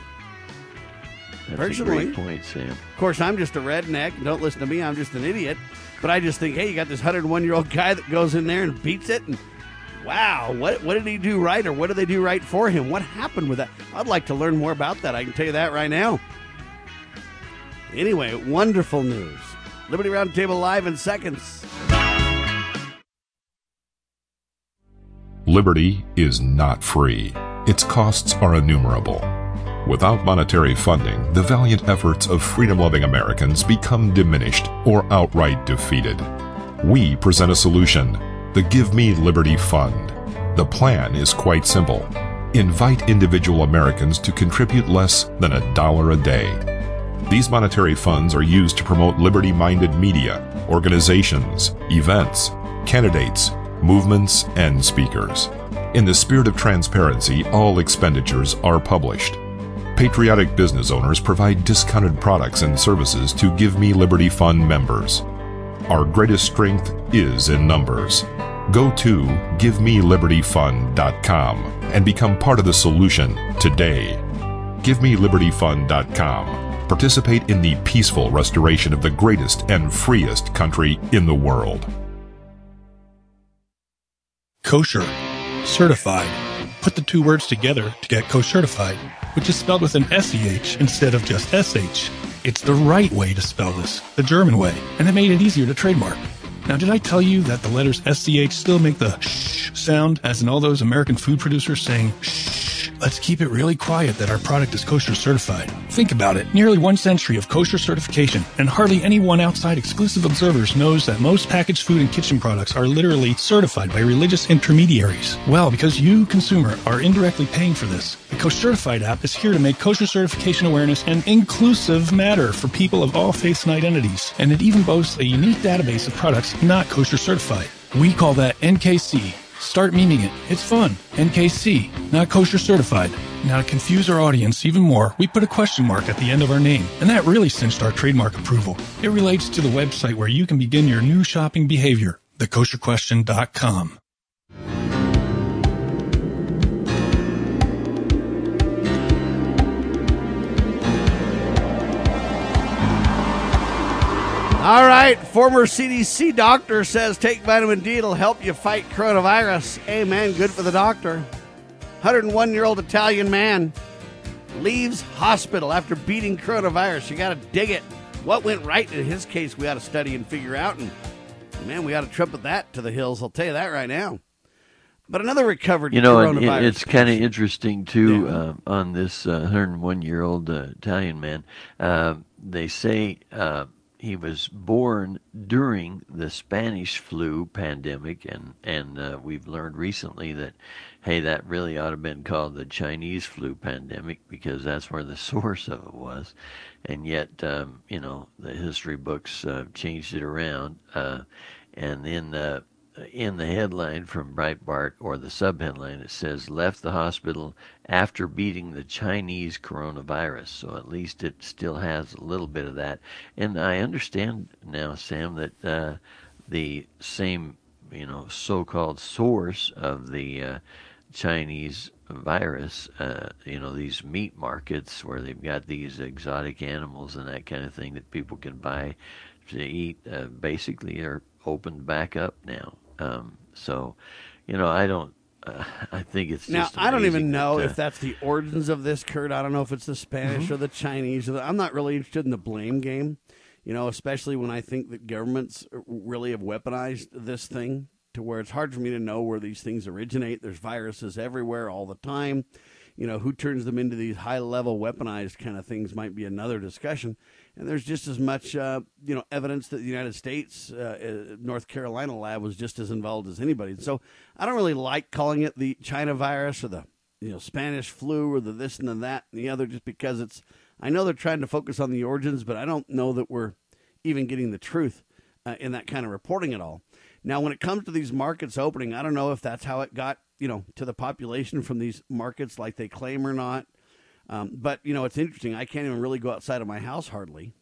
That's Personally, a great point, Sam. Of course, I'm just a redneck. Don't listen to me. I'm just an idiot. But I just think, hey, you got this one hundred and one-year-old guy that goes in there and beats it, and wow, what what did he do right, or what did they do right for him? What happened with that? I'd like to learn more about that. I can tell you that right now. Anyway, wonderful news. Liberty Roundtable live in seconds. Liberty is not free. Its costs are innumerable. Without monetary funding, the valiant efforts of freedom-loving Americans become diminished or outright defeated. We present a solution, the Give Me Liberty Fund. The plan is quite simple. Invite individual Americans to contribute less than a dollar a day. These monetary funds are used to promote liberty-minded media, organizations, events, candidates, movements, and speakers. In the spirit of transparency, all expenditures are published. Patriotic business owners provide discounted products and services to Give Me Liberty Fund members. Our greatest strength is in numbers. Go to give me liberty fund dot com and become part of the solution today. give me liberty fund dot com. Participate in the peaceful restoration of the greatest and freest country in the world. kosher, certified. Put the two words together to get kosher-certified, which is spelled with an S E H instead of just S H. It's the right way to spell this, the German way, and it made it easier to trademark. Now, did I tell you that the letters S C H still make the shh sound, as in all those American food producers saying shh? Let's keep it really quiet that our product is kosher certified. Think about it. Nearly one century of kosher certification, and hardly anyone outside exclusive observers knows that most packaged food and kitchen products are literally certified by religious intermediaries. Well, because you, consumer, are indirectly paying for this, the Kosher-Certified app is here to make kosher certification awareness an inclusive matter for people of all faiths and identities. And it even boasts a unique database of products not kosher certified. We call that N K C. Start memeing it. It's fun. N K C, not kosher certified. Now, to confuse our audience even more, we put a question mark at the end of our name, and that really cinched our trademark approval. It relates to the website where you can begin your new shopping behavior, the kosher question dot com. All right, former C D C doctor says take vitamin D, it'll help you fight coronavirus. Amen, good for the doctor. one hundred one-year-old Italian man leaves hospital after beating coronavirus. You got to dig it. What went right in his case, we ought to study and figure out. And, man, we ought to trumpet that to the hills. I'll tell you that right now. But another recovered you know, coronavirus. It, it's kind of interesting, too, yeah. uh, on this uh, one hundred one-year-old uh, Italian man. Uh, they say... Uh, He was born during the Spanish flu pandemic, and, and uh, we've learned recently that, hey, that really ought to have been called the Chinese flu pandemic because that's where the source of it was. And yet, um, you know, the history books uh, changed it around. Uh, and then uh, in the headline from Breitbart, or the sub-headline, it says, left the hospital after beating the Chinese coronavirus. So at least it still has a little bit of that. And I understand now, Sam, that uh, the same, you know, so-called source of the uh, Chinese virus, uh, you know, these meat markets where they've got these exotic animals and that kind of thing that people can buy to eat, uh, basically are opened back up now. Um, so, you know, I don't, uh, I think it's just now, I don't even that, know uh, if that's the origins of this, Kurt. I don't know if it's the Spanish mm-hmm. or the Chinese. Or the, I'm not really interested in the blame game, you know, especially when I think that governments really have weaponized this thing to where it's hard for me to know where these things originate. There's viruses everywhere all the time. You know, who turns them into these high-level weaponized kind of things might be another discussion. And there's just as much, uh, you know, evidence that the United States, uh, North Carolina lab was just as involved as anybody. So I don't really like calling it the China virus or the, you know, Spanish flu or the this and the that and the other, just because it's, I know they're trying to focus on the origins, but I don't know that we're even getting the truth uh, in that kind of reporting at all. Now, when it comes to these markets opening, I don't know if that's how it got, you know, to the population from these markets like they claim or not. Um, but, you know, it's interesting. I can't even really go outside of my house hardly.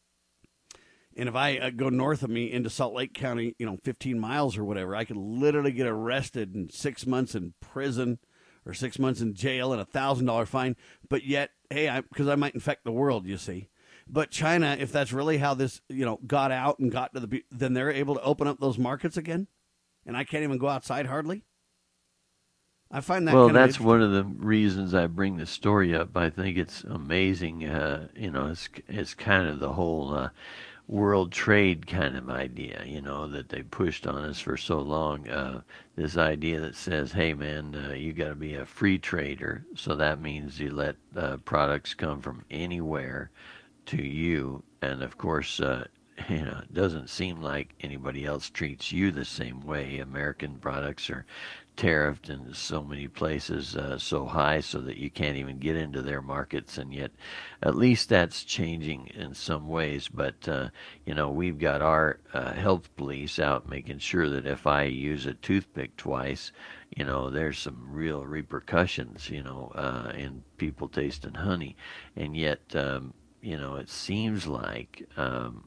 And if I uh, go north of me into Salt Lake County, you know, fifteen miles or whatever, I could literally get arrested and six months in prison or six months in jail and a one thousand dollars fine. But yet, hey, because I, I might infect the world, you see. But China, if that's really how this, you know, got out and got to the, then they're able to open up those markets again. And I can't even go outside hardly. I find that well, kind of that's one of the reasons I bring this story up. I think it's amazing. Uh, you know, it's it's kind of the whole uh, world trade kind of idea, you know, that they pushed on us for so long. Uh, this idea that says, hey, man, uh, you got to be a free trader. So that means you let uh, products come from anywhere to you. And, of course, uh, you know, it doesn't seem like anybody else treats you the same way. American products are tariffed in so many places uh, so high so that you can't even get into their markets, and yet at least that's changing in some ways. But uh, you know, we've got our uh, health police out making sure that if I use a toothpick twice, you know, there's some real repercussions, you know, uh, in people tasting honey. And yet um, you know, it seems like um,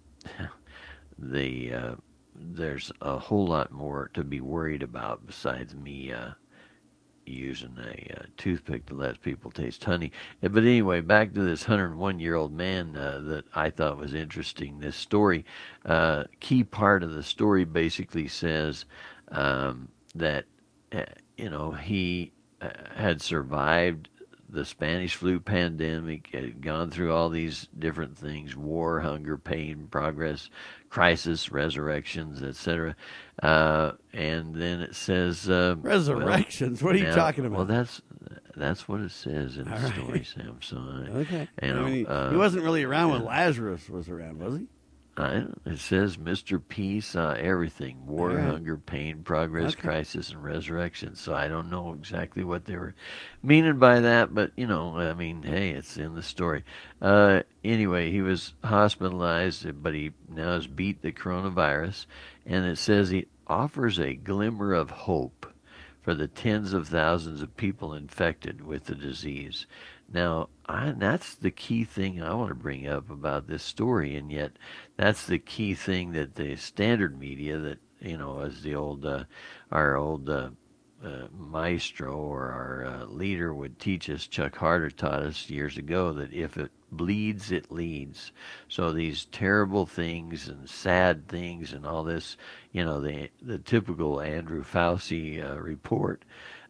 the uh, there's a whole lot more to be worried about besides me uh, using a uh, toothpick to let people taste honey. But anyway, back to this one hundred one-year-old man uh, that I thought was interesting. This story, uh, key part of the story basically says um, that uh, you know, he uh, had survived the Spanish flu pandemic, had gone through all these different things: war, hunger, pain, progress, crisis, resurrections, et cetera. Uh, and then it says uh, resurrections. Well, what are you now, talking about? Well, that's that's what it says in all the right. story, Sam. So I, okay, you know, I mean, he, uh, he wasn't really around when Lazarus was around, was he? I, it says Mister P saw everything: war, All right. hunger, pain, progress, Okay. crisis, and resurrection. So I don't know exactly what they were meaning by that, but, you know, I mean, hey, it's in the story. Uh, anyway, he was hospitalized, but he now has beat the coronavirus, and it says he offers a glimmer of hope for the tens of thousands of people infected with the disease. Now, I, that's the key thing I want to bring up about this story, and yet that's the key thing that the standard media, that, you know, as the old, uh, our old uh, uh, maestro or our uh, leader would teach us, Chuck Harder taught us years ago, that if it bleeds, it leads. So these terrible things and sad things and all this, you know, the the typical Andrew Fauci uh, report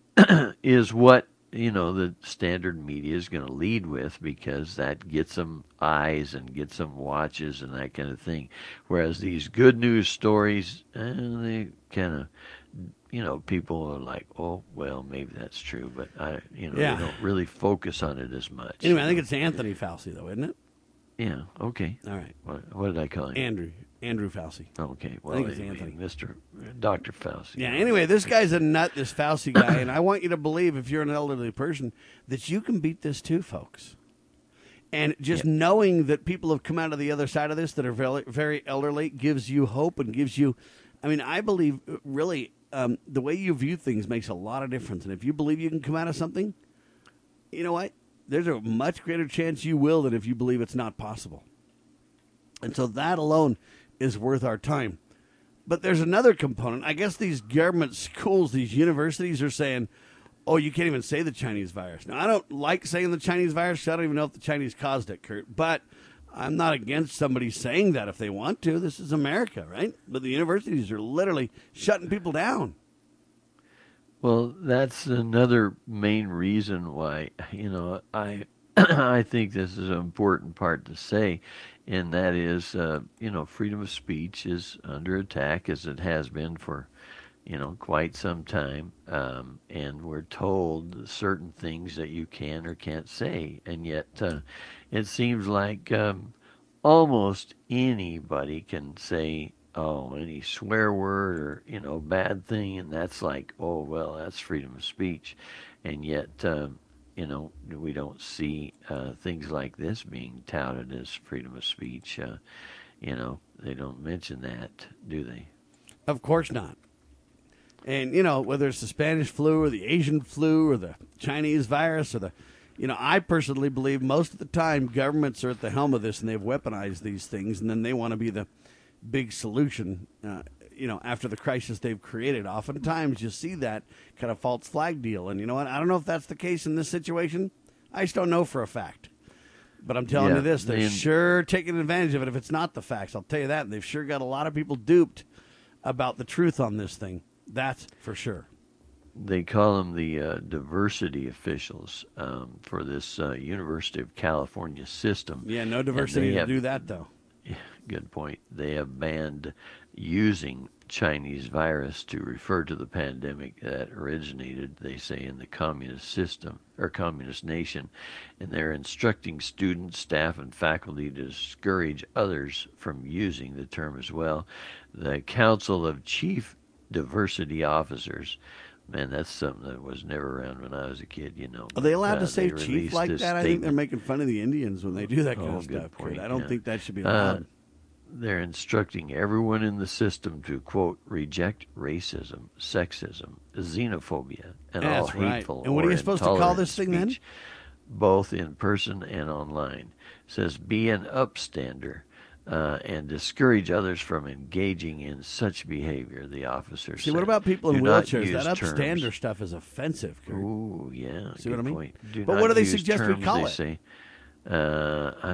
is what, you know, the standard media is going to lead with, because that gets them eyes and gets them watches and that kind of thing. Whereas these good news stories, eh, they kind of, you know, people are like, oh, well, maybe that's true, but I, you know, Yeah. they don't really focus on it as much. Anyway, I think it's Anthony Fauci, though, isn't it? Yeah. Okay. All right. What, what did I call him? Andrew. Andrew Fauci. Okay. Well, I think it's anyway, Anthony. Mister Doctor Fauci. Yeah, anyway, this guy's a nut, this Fauci guy, and I want you to believe, if you're an elderly person, that you can beat this too, folks. And just Yep. knowing that people have come out of the other side of this that are very, very elderly gives you hope and gives you, I mean, I believe, really, um, the way you view things makes a lot of difference. And if you believe you can come out of something, you know what? There's a much greater chance you will than if you believe it's not possible. And so that alone is worth our time. But there's another component. I guess these government schools, these universities are saying, oh, you can't even say the Chinese virus. Now, I don't like saying the Chinese virus. I don't even know if the Chinese caused it, Kurt. But I'm not against somebody saying that if they want to. This is America, right? But the universities are literally shutting people down. Well, that's another main reason why, you know, I I think this is an important part to say, and that is, uh, you know, freedom of speech is under attack, as it has been for, you know, quite some time, um, and we're told certain things that you can or can't say, and yet uh, it seems like um, almost anybody can say, oh, any swear word or, you know, bad thing, and that's like, oh, well, that's freedom of speech. And yet, um, you know, we don't see uh, things like this being touted as freedom of speech. Uh, you know, they don't mention that, do they? Of course not. And, you know, whether it's the Spanish flu or the Asian flu or the Chinese virus or the, you know, I personally believe most of the time governments are at the helm of this and they've weaponized these things, and then they want to be the big solution, uh, you know, after the crisis they've created. Oftentimes you see that kind of false flag deal. And you know what? I don't know if that's the case in this situation. I just don't know for a fact. But I'm telling Yeah, you this, they're and- sure taking advantage of it if it's not the facts. I'll tell you that. And they've sure got a lot of people duped about the truth on this thing. That's for sure. They call them the uh, diversity officials um, for this uh, University of California system. Yeah, no And diversity they to have- do that, though. Yeah, good point. They have banned using Chinese virus to refer to the pandemic that originated, they say, in the communist system or communist nation, and they're instructing students, staff, and faculty to discourage others from using the term as well. The Council of Chief Diversity Officers, man, that's something that was never around when I was a kid, you know. Are they allowed Uh, to say they chief released like a that? I think they're statement. making fun of the Indians when they do that kind Oh, of good stuff. point, Kurt. I don't yeah. think that should be Uh, allowed. They're instructing everyone in the system to, quote, reject racism, sexism, xenophobia, and all That's right. hateful And what are or you supposed to call intolerant this thing then? speech, both in person and online. It says, be an upstander uh, and discourage others from engaging in such behavior, the officer See, said. what about people in Do not wheelchairs? use That terms- upstander stuff is offensive, Kurt. Ooh, yeah. See good what I mean? point. Do But not what do they use suggest we terms, call they it? Say. Uh, I'm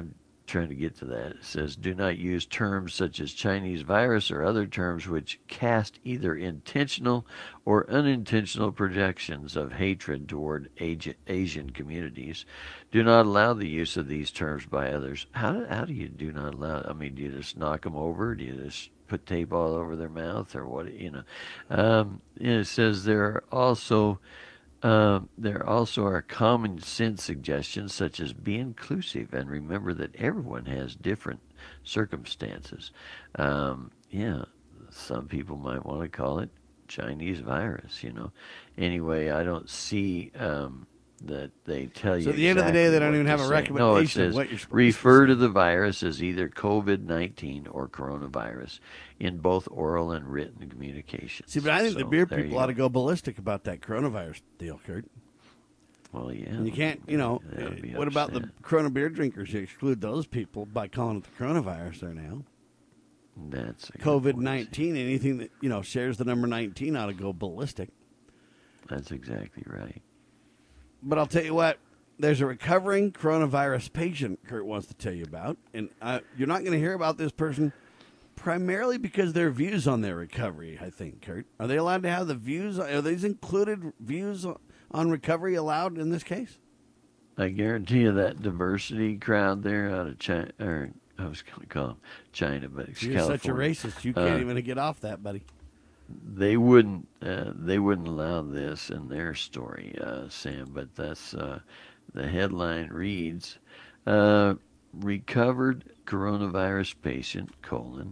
trying to get to that. It says, do not use terms such as Chinese virus or other terms which cast either intentional or unintentional projections of hatred toward Asian communities. Do not allow the use of these terms by others. How do, how do you do not allow? I mean, do you just knock them over? Do you just put tape all over their mouth, or what? You know, um, it says there are also uh, there also are common sense suggestions such as be inclusive and remember that everyone has different circumstances. Um, yeah, some people might want to call it Chinese virus. You know, anyway, I don't see. Um, that they tell you. So at the end of the exactly day, they don't what even to have a say. recommendation No, it of says what you're supposed to refer to the virus as either COVID nineteen or coronavirus in both oral and written communication. See, but I think So, the beer there people you ought to go ballistic about that coronavirus deal, Kurt. Well, yeah. And you can't, you know, They ought to be what about the upset. Corona beer drinkers? You exclude those people by calling it the coronavirus there now. That's a good COVID point. nineteen, anything that, you know, shares the number nineteen ought to go ballistic. That's exactly right. But I'll tell you what, there's a recovering coronavirus patient Kurt wants to tell you about, and uh, you're not going to hear about this person primarily because their views on their recovery, I think, Kurt. Are they allowed to have the views? Are these included views on recovery allowed in this case? I guarantee you that diversity crowd there out of China, or I was going to call them China, but it's You're California. such a racist, you can't Uh, even get off that, buddy. They wouldn't. Uh, they wouldn't allow this in their story, uh, Sam. But that's uh, the headline reads: uh, recovered coronavirus patient colon.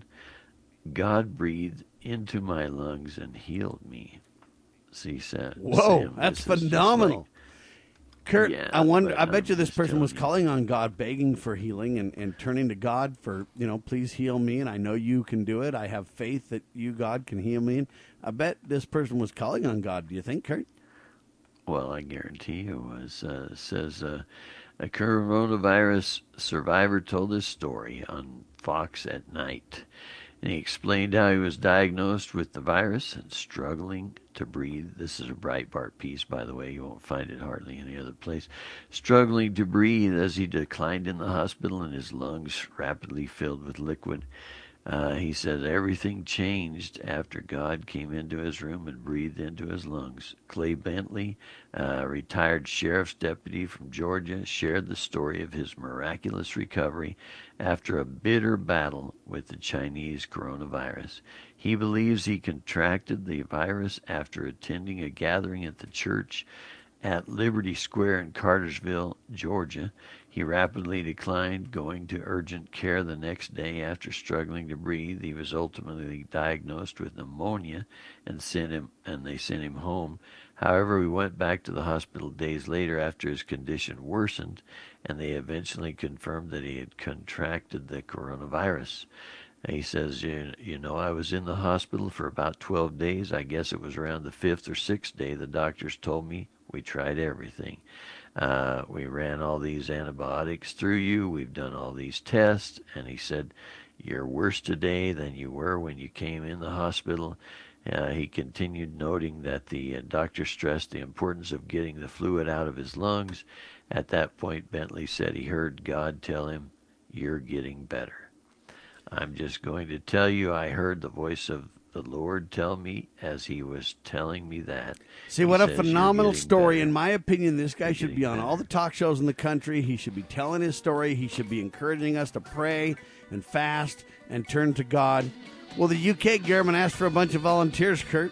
God breathed into my lungs and healed me. See, Sam. Whoa, Sam, that's this is just phenomenal. like- Kurt, Yeah, I wonder. but I bet I'm you this just person was telling calling on God, begging for healing, and, and turning to God for, you know, please heal me. And I know you can do it. I have faith that you, God, can heal me. And I bet this person was calling on God. Do you think, Kurt? Well, I guarantee you was. Uh, says uh, a coronavirus survivor told his story on Fox at Night. And he explained how he was diagnosed with the virus and struggling to breathe. This is a Breitbart piece, by the way. You won't find it hardly any other place. Struggling to breathe as he declined in the hospital and his lungs rapidly filled with liquid. Uh, he said everything changed after God came into his room and breathed into his lungs. Clay Bentley, a retired sheriff's deputy from Georgia, shared the story of his miraculous recovery after a bitter battle with the Chinese coronavirus. He believes he contracted the virus after attending a gathering at the church at Liberty Square in Cartersville, Georgia. He rapidly declined, going to urgent care the next day after struggling to breathe. He was ultimately diagnosed with pneumonia and sent him and they sent him home. However, he went back to the hospital days later after his condition worsened, and they eventually confirmed that he had contracted the coronavirus. He says, you, you know, I was in the hospital for about twelve days. I guess it was around the fifth or sixth day the doctors told me we tried everything. Uh, we ran all these antibiotics through you. We've done all these tests. And he said, you're worse today than you were when you came in the hospital. Uh, he continued, noting that the uh, doctor stressed the importance of getting the fluid out of his lungs. At that point, Bentley said he heard God tell him, you're getting better. I'm just going to tell you, I heard the voice of the Lord tell me as he was telling me that. See, He what a says, "You're phenomenal getting story. better." In my opinion, this guy You're should getting be on better. all the talk shows in the country. He should be telling his story. He should be encouraging us to pray and fast and turn to God. Well, the U K government asked for a bunch of volunteers, Kurt.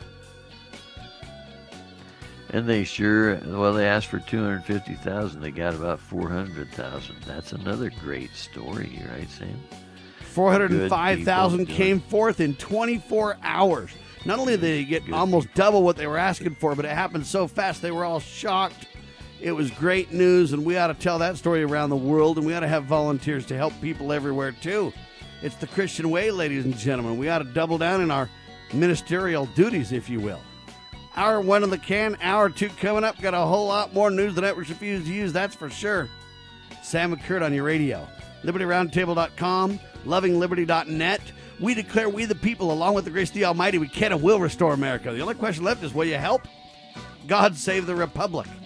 And they sure, well, they asked for two hundred fifty thousand. They got about four hundred thousand. That's another great story, right, Sam? four hundred five thousand Good people came forth in twenty-four hours. Not only did they get Good almost double what they were asking for, but it happened so fast they were all shocked. It was great news, and we ought to tell that story around the world, and we ought to have volunteers to help people everywhere, too. It's the Christian way, ladies and gentlemen. We ought to double down in our ministerial duties, if you will. Hour one in the can, hour two coming up. Got a whole lot more news the networks refuse to use, that's for sure. Sam and Kurt on your radio. Liberty Roundtable dot com, Loving Liberty dot net. We declare we the people, along with the grace of the Almighty, we can and will restore America. The only question left is, will you help? God save the Republic.